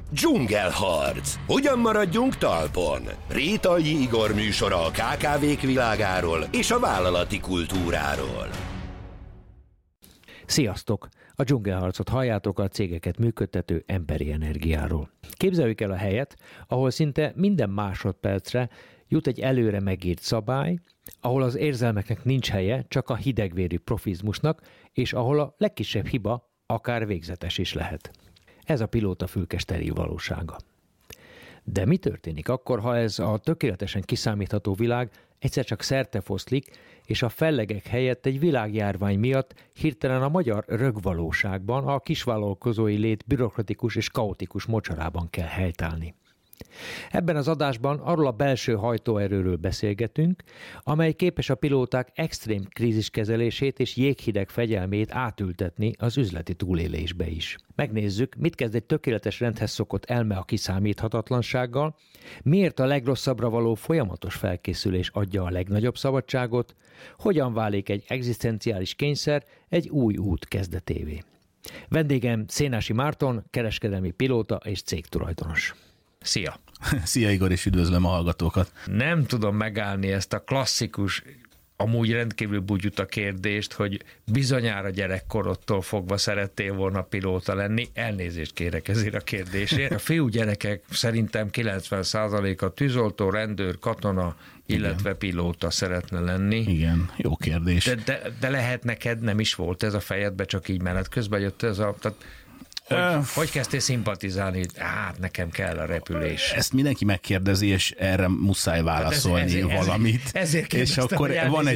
Dzsungelharc. Hogyan maradjunk talpon? Rétai Igor műsora a KKV-k világáról és a vállalati kultúráról. Sziasztok! A Dzsungelharcot halljátok, a cégeket működtető emberi energiáról. Képzeljük el a helyet, ahol szinte minden másodpercre jut egy előre megírt szabály, ahol az érzelmeknek nincs helye, csak a hidegvérű profizmusnak, és ahol a legkisebb hiba akár végzetes is lehet. Ez a pilótafülke steril valósága. De mi történik akkor, ha ez a tökéletesen kiszámítható világ egyszer csak szertefoszlik, és a fellegek helyett egy világjárvány miatt hirtelen a magyar rögvalóságban, a kisvállalkozói lét bürokratikus és kaotikus mocsarában kell helytállni? Ebben az adásban arról a belső hajtóerőről beszélgetünk, amely képes a pilóták extrém kríziskezelését és jéghideg fegyelmét átültetni az üzleti túlélésbe is. Megnézzük, mit kezd egy tökéletes rendhez szokott elme a kiszámíthatatlansággal, miért a legrosszabbra való folyamatos felkészülés adja a legnagyobb szabadságot, hogyan válik egy egzisztenciális kényszer egy új út kezdetévé. Vendégem Szénási Márton, kereskedelmi pilóta és cégtulajdonos. Szia! Szia Igor, és üdvözlöm a hallgatókat! Nem tudom megállni ezt a klasszikus, amúgy rendkívül bugyuta kérdést, hogy bizonyára gyerekkorodtól fogva szerettél volna pilóta lenni. Elnézést kérek ezért a kérdésért. A fiú gyerekek szerintem 90%-a tűzoltó, rendőr, katona, illetve pilóta szeretne lenni. Igen, jó kérdés. De lehet neked nem is volt ez a fejedbe, csak így menet közben jött ez a... Hogy kezdtél szimpatizálni? Hát nekem kell a repülés. Ezt mindenki megkérdezi, és erre muszáj válaszolni valamit. Ezért és akkor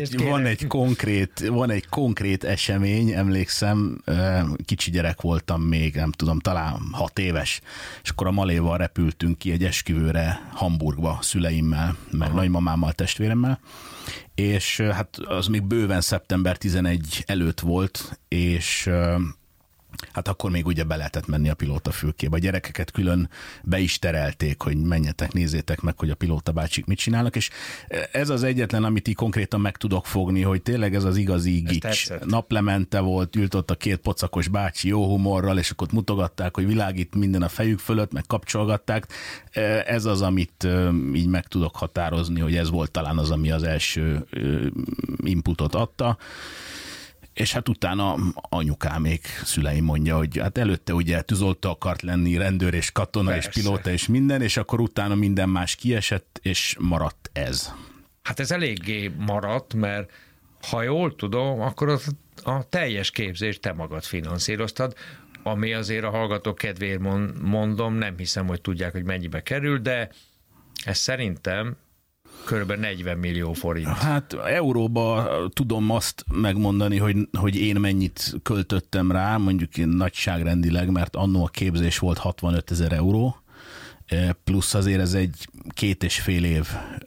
van egy konkrét esemény, emlékszem, kicsi gyerek voltam még, nem tudom, talán 6 éves, és akkor a Maléval repültünk ki egy esküvőre Hamburgba szüleimmel, meg nagymamámmal, testvéremmel, és hát az még bőven szeptember 11 előtt volt, és hát akkor még ugye be lehetett menni a pilótafülkébe. A gyerekeket külön be is terelték, hogy menjetek, nézzétek meg, hogy a pilóta bácsik mit csinálnak, és ez az egyetlen, amit így konkrétan meg tudok fogni, hogy tényleg ez az igazi gics. Naplemente volt, ült ott a 2 pocakos bácsi jó humorral, és akkor mutogatták, hogy világít minden a fejük fölött, meg kapcsolgatták. Ez az, amit így meg tudok határozni, hogy ez volt talán az, ami az első inputot adta. És hát utána anyukámék, szüleim mondja, hogy hát előtte ugye tűzoltó akart lenni, rendőr és katona. Persze. És pilóta és minden, és akkor utána minden más kiesett, és maradt ez. Hát ez eléggé maradt, mert ha jól tudom, akkor a teljes képzést te magad finanszíroztad, ami azért a hallgatók kedvéért mondom, nem hiszem, hogy tudják, hogy mennyibe kerül, de ez szerintem körülbelül 40 millió forint. Hát euróba tudom azt megmondani, hogy én mennyit költöttem rá, mondjuk én nagyságrendileg, mert annó a képzés volt 65 000 euró, plusz azért ez egy 2,5 év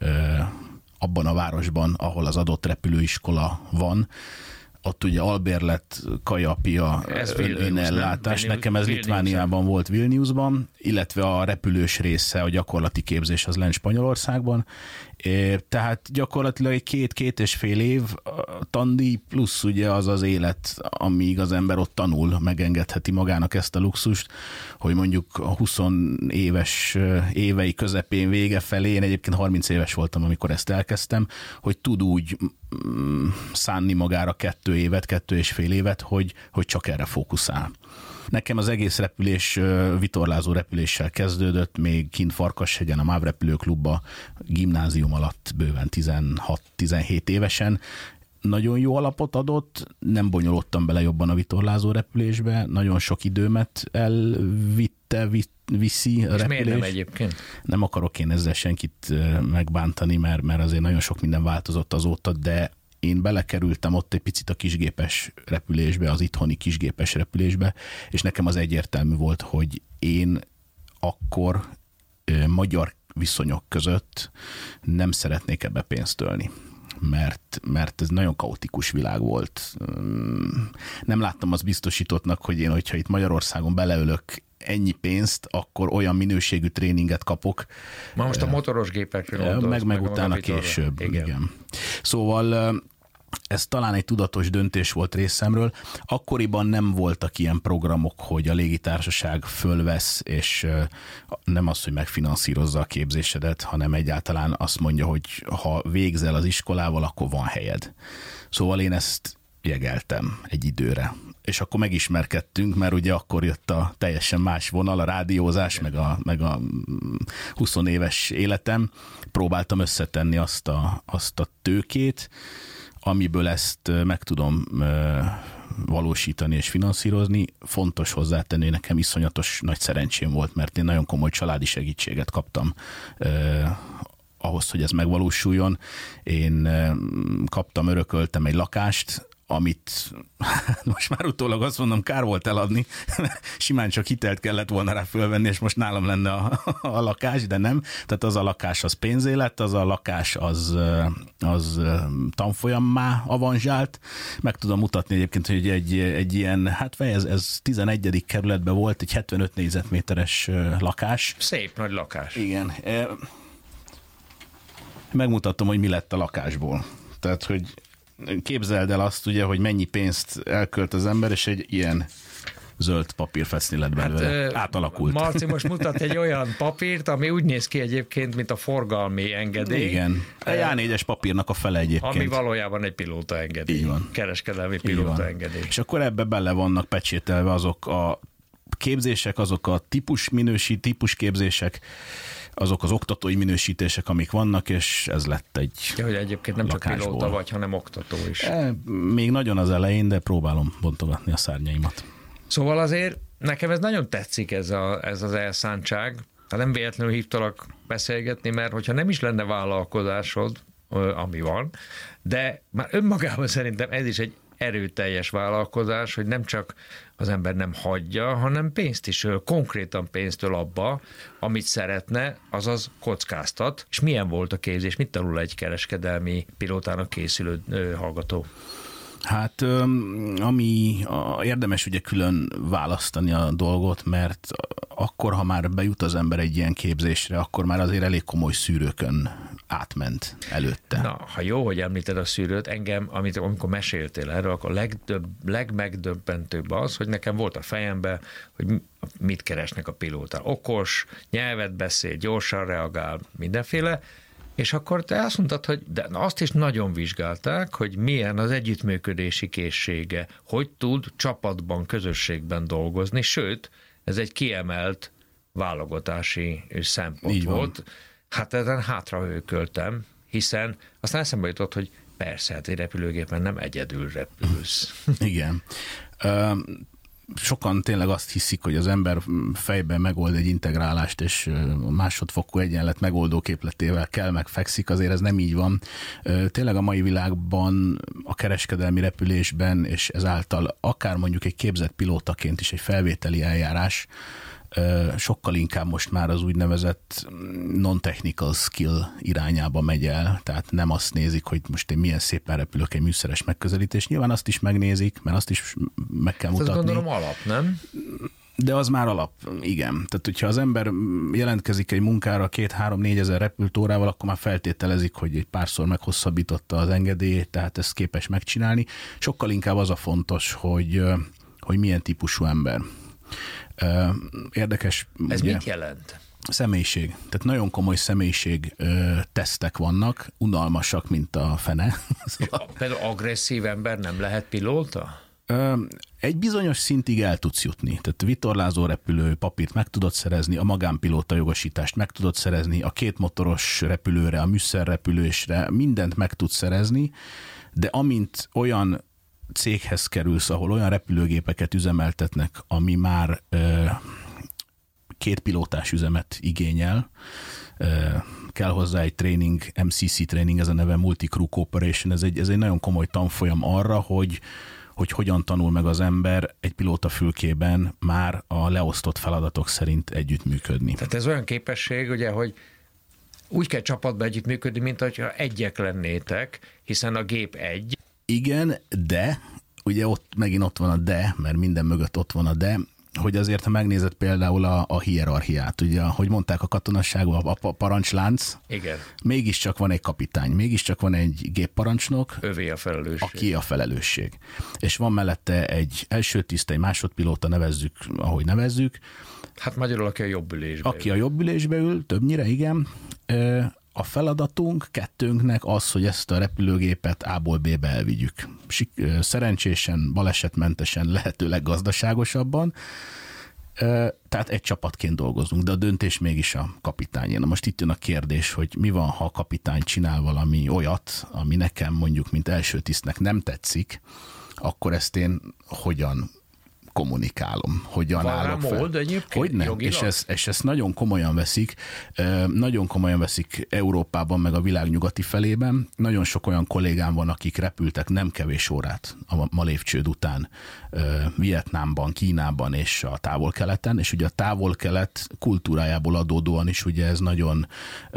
abban a városban, ahol az adott repülőiskola van. Ott ugye albérlet, kajapia, önellátás. Nekem ez Litvániában volt, Vilniusban, illetve a repülős része, a gyakorlati képzés az lent Spanyolországban. Tehát gyakorlatilag egy 2,5 év tandíj plusz ugye az az élet, amíg az ember ott tanul, megengedheti magának ezt a luxust, hogy mondjuk a 20 éves évei közepén, vége felé, én egyébként 30 éves voltam, amikor ezt elkezdtem, hogy tud úgy szánni magára 2,5 évet, hogy csak erre fókuszál. Nekem az egész repülés vitorlázó repüléssel kezdődött, még kint Farkashegyen, a MÁV repülőklubba, gimnázium alatt bőven 16-17 évesen. Nagyon jó alapot adott, nem bonyolódtam bele jobban a vitorlázó repülésbe, nagyon sok időmet viszi a repülés. És miért nem egyébként? Nem akarok én ezzel senkit megbántani, mert azért nagyon sok minden változott azóta, de én belekerültem ott egy picit a kisgépes repülésbe, az itthoni kisgépes repülésbe, és nekem az egyértelmű volt, hogy én akkor magyar viszonyok között nem szeretnék ebbe pénzt ölni. Mert ez nagyon kaotikus világ volt. Nem láttam azt biztosítottnak, hogy hogyha itt Magyarországon beleölök ennyi pénzt, akkor olyan minőségű tréninget kapok. Ma most a motoros gépekről gondolsz. Meg utána később. Igen. Szóval Ez talán egy tudatos döntés volt részemről. Akkoriban nem voltak ilyen programok, hogy a légitársaság fölvesz, és nem az, hogy megfinanszírozza a képzésedet, hanem egyáltalán azt mondja, hogy ha végzel az iskolával, akkor van helyed. Szóval én ezt jegeltem egy időre. És akkor megismerkedtünk, mert ugye akkor jött a teljesen más vonal, a rádiózás, meg a 20 éves életem. Próbáltam összetenni azt a tőkét, amiből ezt meg tudom valósítani és finanszírozni. Fontos hozzátenni, hogy nekem iszonyatos nagy szerencsém volt, mert én nagyon komoly családi segítséget kaptam ahhoz, hogy ez megvalósuljon. Én örököltem egy lakást, amit most már utólag azt mondom, kár volt eladni, simán csak hitelt kellett volna rá fölvenni, és most nálam lenne a lakás, de nem. Tehát az a lakás az pénzé lett, az a lakás az tanfolyammá avanzsált. Meg tudom mutatni egyébként, hogy egy ilyen, hát ez 11. kerületben volt, egy 75 négyzetméteres lakás. Szép nagy lakás. Igen. Megmutatom, hogy mi lett a lakásból. Tehát, hogy képzeld el azt, ugye, hogy mennyi pénzt elkölt az ember, és egy ilyen zöld papírfeszni lett belőle. Átalakult. Marci most mutat egy olyan papírt, ami úgy néz ki egyébként, mint a forgalmi engedély. Igen. A A4-es papírnak a fele egyébként. Ami valójában egy pilóta engedély. Így van. Kereskedelmi pilóta engedély. És akkor ebbe bele vannak pecsételve azok a képzések, azok a típusképzések, azok az oktatói minősítések, amik vannak, és ez lett egy hogy egyébként nem lakásból. Csak pilóta vagy, hanem oktató is. Még nagyon az elején, de próbálom bontogatni a szárnyaimat. Szóval azért nekem ez nagyon tetszik, ez az elszántság. Hát nem véletlenül hívtalak beszélgetni, mert hogyha nem is lenne vállalkozásod, ami van, de már önmagában szerintem ez is egy erőteljes vállalkozás, hogy nem csak az ember nem hagyja, hanem pénzt is, konkrétan pénztől abba, amit szeretne, azaz kockáztat. És milyen volt a képzés? Mit tanul egy kereskedelmi pilótának készülő hallgató? Hát érdemes ugye külön választani a dolgot, mert akkor, ha már bejut az ember egy ilyen képzésre, akkor már azért elég komoly szűrőkön átment előtte. Na, ha jó, hogy említed a szűrőt, engem, amikor meséltél erről, akkor a legmegdöbbentőbb az, hogy nekem volt a fejemben, hogy mit keresnek a pilóta. Okos, nyelvet beszél, gyorsan reagál, mindenféle, és akkor te azt mondtad, hogy de azt is nagyon vizsgálták, hogy milyen az együttműködési készsége, hogy tud csapatban, közösségben dolgozni, sőt, ez egy kiemelt válogatási szempont volt. Hát ezen hátrahőköltem, hiszen aztán eszembe jutott, hogy persze, hát egy repülőgépen nem egyedül repülsz. Igen. Sokan tényleg azt hiszik, hogy az ember fejben megold egy integrálást, és másodfokú egyenlet megoldó képletével kell megfekszik, azért ez nem így van. Tényleg a mai világban, a kereskedelmi repülésben, és ezáltal akár mondjuk egy képzett pilótaként is egy felvételi eljárás, sokkal inkább most már az úgynevezett non-technical skill irányába megy el, tehát nem azt nézik, hogy most én milyen szépen repülök egy műszeres megközelítés. Nyilván azt is megnézik, mert azt is meg kell mutatni. Azt gondolom alap, nem? De az már alap, igen. Tehát, hogyha az ember jelentkezik egy munkára 2-3-4 ezer repült órával, akkor már feltételezik, hogy egy párszor meghosszabbította az engedélyét, tehát ezt képes megcsinálni. Sokkal inkább az a fontos, hogy milyen típusú ember. Érdekes. Ez ugye, mit jelent? Személyiség. Tehát nagyon komoly személyiség tesztek vannak, unalmasak, mint a fene. Szóval... Például agresszív ember nem lehet pilóta? Egy bizonyos szintig el tudsz jutni. Tehát vitorlázó repülő papírt meg tudod szerezni, a magánpilóta jogosítást meg tudod szerezni, a kétmotoros repülőre, a műszerrepülésre mindent meg tudsz szerezni, de amint olyan céghez kerülsz, ahol olyan repülőgépeket üzemeltetnek, ami már két pilótás üzemet igényel, kell hozzá egy tréning, MCC tréning, ez a neve Multi-Crew Cooperation, ez egy nagyon komoly tanfolyam arra, hogy hogyan tanul meg az ember egy pilótafülkében már a leosztott feladatok szerint együttműködni. Tehát ez olyan képesség, ugye, hogy úgy kell csapatba együttműködni, mint hogyha egyek lennétek, hiszen a gép egy. Igen, de, ugye megint ott van a de, mert minden mögött ott van a de, hogy azért, ha megnézed például a hierarchiát, ugye, hogy mondták a katonasságban, a parancslánc, igen. Mégiscsak van egy kapitány, mégiscsak van egy gépparancsnok, övé a felelősség. Aki a felelősség. És van mellette egy első tiszt, egy másodpilóta, nevezzük, ahogy nevezzük. Hát magyarul, aki a jobb ülésbe ül. Aki a jobb ülésbe ül, többnyire, igen. A feladatunk, kettőnknek az, hogy ezt a repülőgépet A-ból B-be elvigyük. Szerencsésen, balesetmentesen, lehetőleg gazdaságosabban. Tehát egy csapatként dolgozunk, de a döntés mégis a kapitányé. Na most itt jön a kérdés, hogy mi van, ha a kapitány csinál valami olyat, ami nekem mondjuk, mint első tisztnek nem tetszik, akkor ezt én hogyan kommunikálom, hogyan állok fel. Hogy nem, és ezt nagyon komolyan veszik Európában, meg a világ nyugati felében. Nagyon sok olyan kollégám van, akik repültek nem kevés órát a Malévcsőd után Vietnámban, Kínában és a távol-keleten, és ugye a távol-kelet kultúrájából adódóan is ugye ez nagyon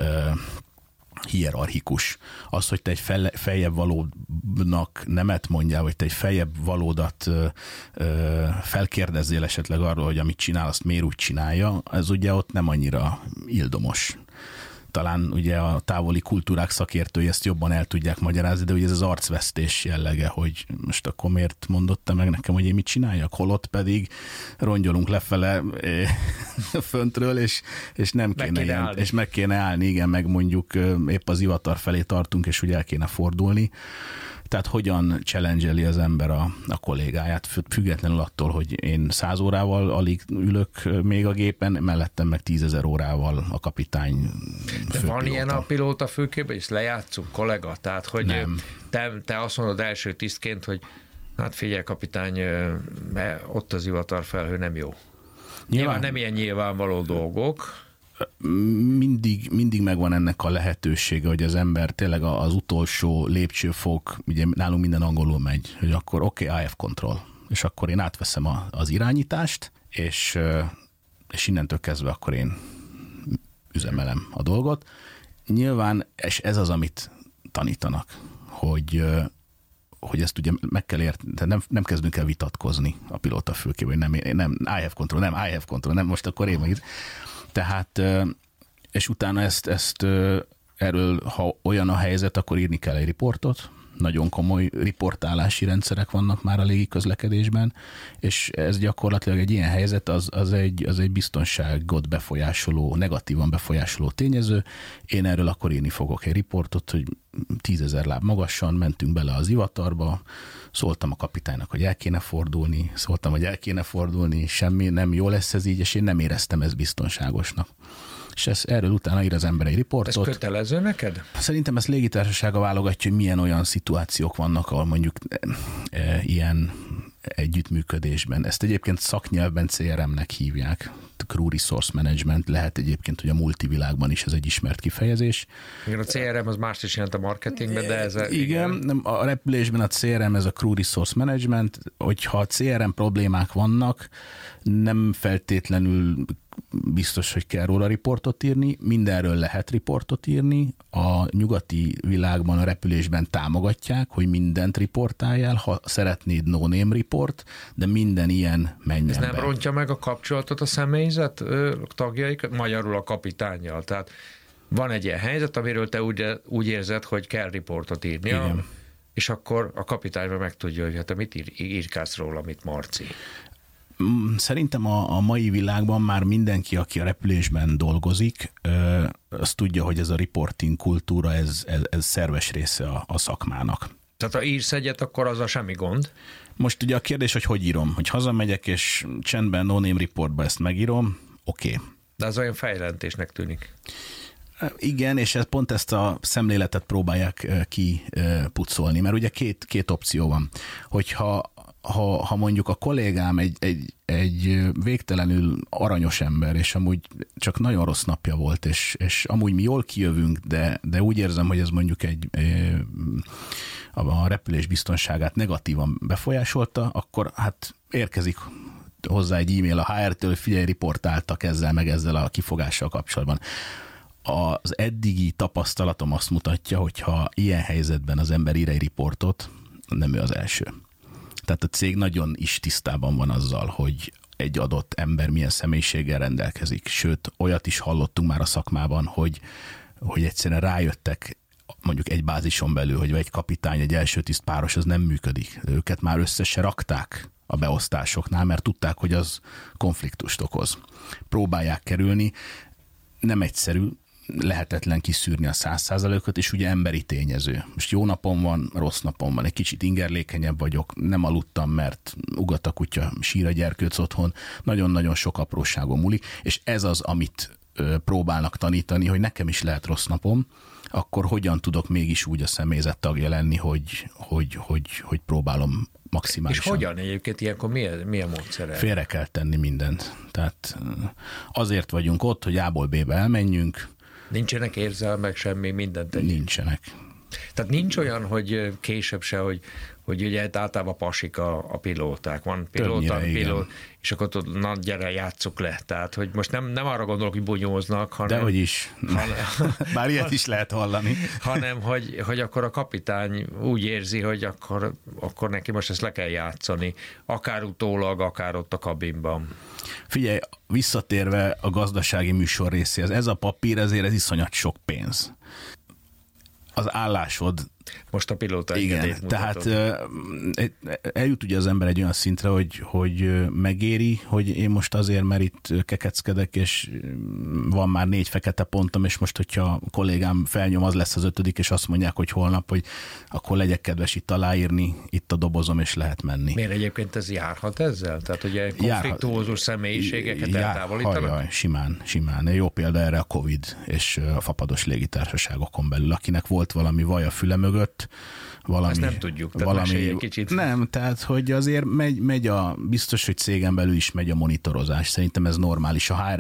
hierarchikus. Az, hogy te egy feljebb valódnak nemet mondjál, vagy te egy feljebb valódat felkérdezzél esetleg arról, hogy amit csinál, azt miért úgy csinálja, ez ugye ott nem annyira ildomos. Talán ugye a távoli kultúrák szakértői ezt jobban el tudják magyarázni, de ugye ez az arcvesztés jellege, hogy most akkor miért mondott te meg nekem, hogy én mit csináljak, holott pedig rongyolunk lefele föntről, és nem kéne ilyen, és meg kéne állni, igen, meg mondjuk épp az ivatar felé tartunk, és ugye el kéne fordulni. Tehát hogyan challenge-eli az ember a kollégáját, függetlenül attól, hogy én 100 órával alig ülök még a gépen, mellettem meg 10 000 órával a kapitány. De van ilyen a pilóta fülkében, és lejátszunk, kollega? Tehát, hogy te azt mondod első tisztként, hogy hát figyelj, kapitány, ott az ivatarfelhő nem jó. Nyilván nem ilyen nyilvánvaló dolgok. Mindig megvan ennek a lehetősége, hogy az ember tényleg az utolsó lépcsőfok, ugye nálunk minden angolul megy, hogy akkor oké, I have control, és akkor én átveszem az irányítást, és innentől kezdve akkor én üzemelem a dolgot. Nyilván, és ez az, amit tanítanak, hogy ezt ugye meg kell érteni, nem kezdünk el vitatkozni a pilóta fülkében, hogy nem, I have control, nem, most akkor én meg. Tehát, és utána ezt erről, ha olyan a helyzet, akkor írni kell egy riportot. Nagyon komoly riportálási rendszerek vannak már a légiközlekedésben, és ez gyakorlatilag egy ilyen helyzet, az egy biztonságot befolyásoló, negatívan befolyásoló tényező. Én erről akkor írni fogok egy riportot, hogy 10 000 láb magasan mentünk bele az ivatarba, szóltam a kapitánynak, hogy el kéne fordulni, semmi, nem jó lesz ez így, és én nem éreztem ezt biztonságosnak. És erről utána ír az ember egy riportot. Ez kötelező neked? Szerintem ezt légitársasága válogatja, hogy milyen olyan szituációk vannak, ahol mondjuk ilyen együttműködésben. Ezt egyébként szaknyelvben CRM-nek hívják. Crew Resource Management, lehet egyébként, hogy a multivilágban is ez egy ismert kifejezés. Igen, a CRM az mást is jelent a marketingben, de ez... Igen, a repülésben a CRM, ez a Crew Resource Management, hogyha a CRM problémák vannak, nem feltétlenül biztos, hogy kell róla riportot írni, mindenről lehet riportot írni, a nyugati világban a repülésben támogatják, hogy mindent riportáljál, ha szeretnéd no-name report, de minden ilyen menjen Ez nem be. rontja meg a kapcsolatot a személyzet tagjaikat, magyarul a kapitánnyal, tehát van egy ilyen helyzet, amiről te úgy érzed, hogy kell riportot írni, és akkor a kapitány meg tudja, hogy hát te mit írkálsz róla, mit Marci. Szerintem a mai világban már mindenki, aki a repülésben dolgozik, azt tudja, hogy ez a reporting kultúra, ez szerves része a szakmának. Tehát ha írsz egyet, akkor az a semmi gond. Most ugye a kérdés, hogy írom, hogy hazamegyek, és csendben no-name reportba ezt megírom, oké. De az olyan fejlentésnek tűnik. Igen, és pont ezt a szemléletet próbálják kipucolni, mert ugye két opció van. Hogyha ha mondjuk a kollégám egy végtelenül aranyos ember, és amúgy csak nagyon rossz napja volt, és amúgy mi jól kijövünk, de úgy érzem, hogy ez mondjuk a repülés biztonságát negatívan befolyásolta, akkor hát érkezik hozzá egy e-mail a HR-től, figyelj, riportáltak ezzel a kifogással kapcsolatban. Az eddigi tapasztalatom azt mutatja, hogy ha ilyen helyzetben az ember ír egy riportot, nem ő az első. Tehát a cég nagyon is tisztában van azzal, hogy egy adott ember milyen személyiséggel rendelkezik. Sőt, olyat is hallottunk már a szakmában, hogy egyszerűen rájöttek mondjuk egy bázison belül, hogy egy kapitány, egy első tiszt páros, az nem működik. Őket már össze se rakták a beosztásoknál, mert tudták, hogy az konfliktust okoz. Próbálják kerülni, nem egyszerű, lehetetlen kiszűrni a 100%-ot, és ugye emberi tényező. Most jó napom van, rossz napom van, egy kicsit ingerlékenyebb vagyok, nem aludtam, mert ugat a kutya, sír a gyerkőc otthon, nagyon-nagyon sok apróságon múlik, és ez az, amit próbálnak tanítani, hogy nekem is lehet rossz napom, akkor hogyan tudok mégis úgy a személyzet tagja lenni, hogy próbálom maximálisan. És hogyan egyébként ilyenkor milyen módszerrel? Félre kell tenni mindent. Tehát azért vagyunk ott, hogy A-ból B-be elmenjünk. Nincsenek érzelmek, semmi, mindent tegyünk. Nincsenek. Tehát nincs olyan, hogy később se, hogy ugye általában pasik a pilóták. Van pilóta, és akkor na gyere, játsszuk le. Tehát, hogy most nem arra gondolok, hogy bunyóznak, hanem... Dehogy is. Bár ilyet is lehet hallani. Hanem, hogy akkor a kapitány úgy érzi, hogy akkor neki most ezt le kell játszani. Akár utólag, akár ott a kabinban. Figyelj, visszatérve a gazdasági műsor részéhez, ez a papír ezért ez iszonyat sok pénz. Az állásod... Most a pilóta engedélyt mutatod. Tehát eljut ugye az ember egy olyan szintre, hogy megéri, hogy én most azért, mert itt kekeckedek, és van már 4 fekete pontom, és most, hogyha a kollégám felnyom, az lesz az 5. és azt mondják, hogy holnap, hogy akkor legyek kedves itt aláírni, itt a dobozom, és lehet menni. Miért egyébként ez járhat ezzel? Tehát ugye konfliktuózus személyiségeket eltávolítanak? Simán. Jó példa erre a Covid és a fapados légitársaságokon belül, akinek volt valami vaj a füle mögött, valami, ezt nem tudjuk, tehát egy kicsit. Nem, tehát hogy azért megy biztos, hogy cégen belül is megy a monitorozás. Szerintem ez normális. A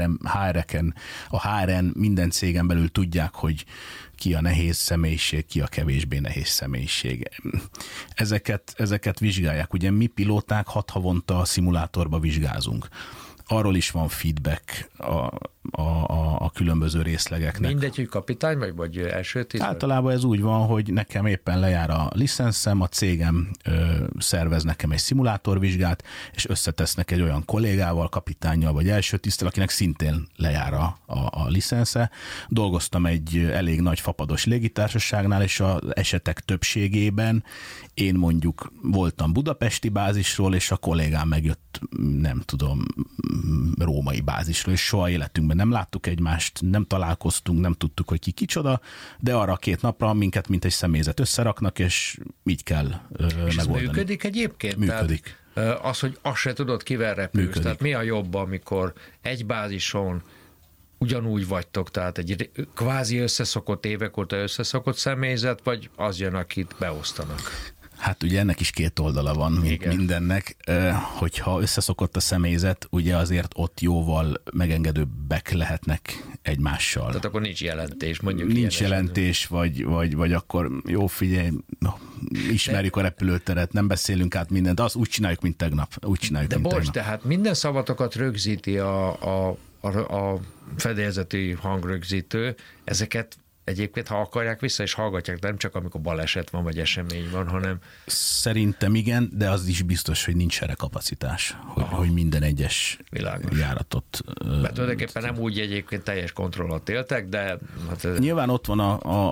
HR-en minden cégen belül tudják, hogy ki a nehéz személyiség, ki a kevésbé nehéz személyiség. Ezeket vizsgálják. Ugye mi pilóták 6 havonta a szimulátorba vizsgázunk. Arról is van feedback a különböző részlegeknek. Mindegy, hogy kapitány vagy első tiszt? Általában ez úgy van, hogy nekem éppen lejár a licenszem, a cégem szervez nekem egy szimulátorvizsgát, és összetesznek egy olyan kollégával, kapitánnyal vagy első tiszttel, akinek szintén lejár a licensze. Dolgoztam egy elég nagy fapados légitársaságnál, és az esetek többségében én mondjuk voltam budapesti bázisról, és a kollégám megjött, nem tudom, római bázisról, és soha életünkben nem láttuk egymást, nem találkoztunk, nem tudtuk, hogy ki kicsoda, de arra 2 napra minket, mint egy személyzet összeraknak, és így kell megoldani. És ez működik egyébként? Működik. Tehát, az, hogy azt se tudod, kivel repülsz. Működik. Tehát mi a jobb, amikor egy bázison ugyanúgy vagytok, tehát egy kvázi összeszokott, évek óta összeszokott személyzet, vagy az jön, akit beosztanak? Hát ugye ennek is 2 oldala van, mint mindennek. Hogyha összeszokott a személyzet, ugye azért ott jóval megengedőbbek lehetnek egymással. Tehát akkor nincs jelentés, mondjuk. Nincs jelentés, vagy akkor jó, figyelj, ismerjük a repülőteret, nem beszélünk át mindent, azt úgy csináljuk, mint tegnap. Tehát minden szavatokat rögzíti a fedélzeti hangrögzítő, ezeket egyébként, ha akarják, vissza is hallgatják, de nem csak amikor baleset van, vagy esemény van, hanem... Szerintem igen, de az is biztos, hogy nincs erre kapacitás, hogy minden egyes járatot... Mert tulajdonképpen nem úgy egyébként teljes kontroll alatt éltek, de... Hát... Nyilván ott van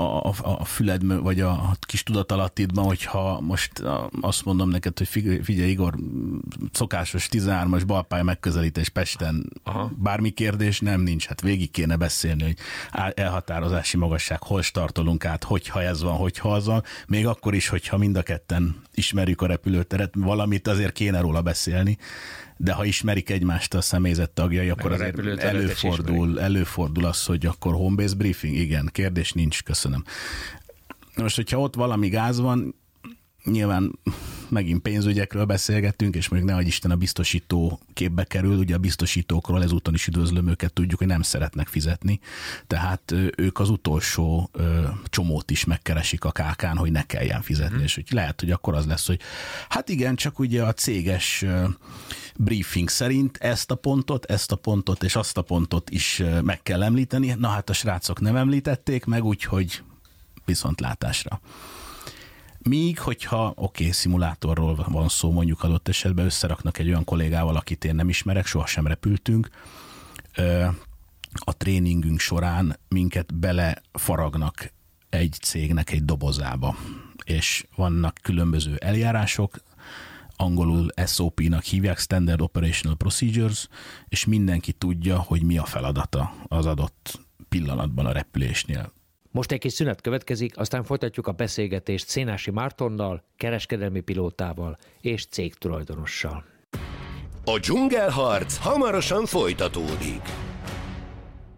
a füled, vagy a kis tudatalattidban, hogyha most azt mondom neked, hogy figyelj Igor, szokásos 13-as balpálya megközelítés Pesten, bármi kérdés nincs, hát végig kéne beszélni, hogy elhatározási magas hol startolunk át, hogyha ez van, hogyha az van, még akkor is, hogyha mind a ketten ismerjük a repülőteret, valamit azért kéne róla beszélni, de ha ismerik egymást a személyzet tagjai, akkor azért előfordul az, hogy akkor home base briefing, igen, kérdés nincs, köszönöm. Most, hogyha ott valami gáz van, nyilván megint pénzügyekről beszélgettünk, és mondjuk nehogy Isten a biztosító képbe kerül, ugye a biztosítókról ezúton is üdvözlöm őket, tudjuk, hogy nem szeretnek fizetni, tehát ők az utolsó csomót is megkeresik a KK-n, hogy ne kelljen fizetni, és hogy lehet, hogy akkor az lesz, hogy hát igen, csak ugye a céges briefing szerint ezt a pontot és azt a pontot is meg kell említeni, na hát a srácok nem említették meg, úgyhogy viszontlátásra. Míg, hogyha szimulátorról van szó, mondjuk adott esetben összeraknak egy olyan kollégával, akit én nem ismerek, sohasem repültünk, a tréningünk során minket belefaragnak egy cégnek egy dobozába, és vannak különböző eljárások, angolul SOP-nak hívják, Standard Operational Procedures, és mindenki tudja, hogy mi a feladata az adott pillanatban a repülésnél. Most egy kis szünet következik, aztán folytatjuk a beszélgetést Szénási Mártonnal, kereskedelmi pilótával és cégtulajdonossal. A dzsungelharc hamarosan folytatódik.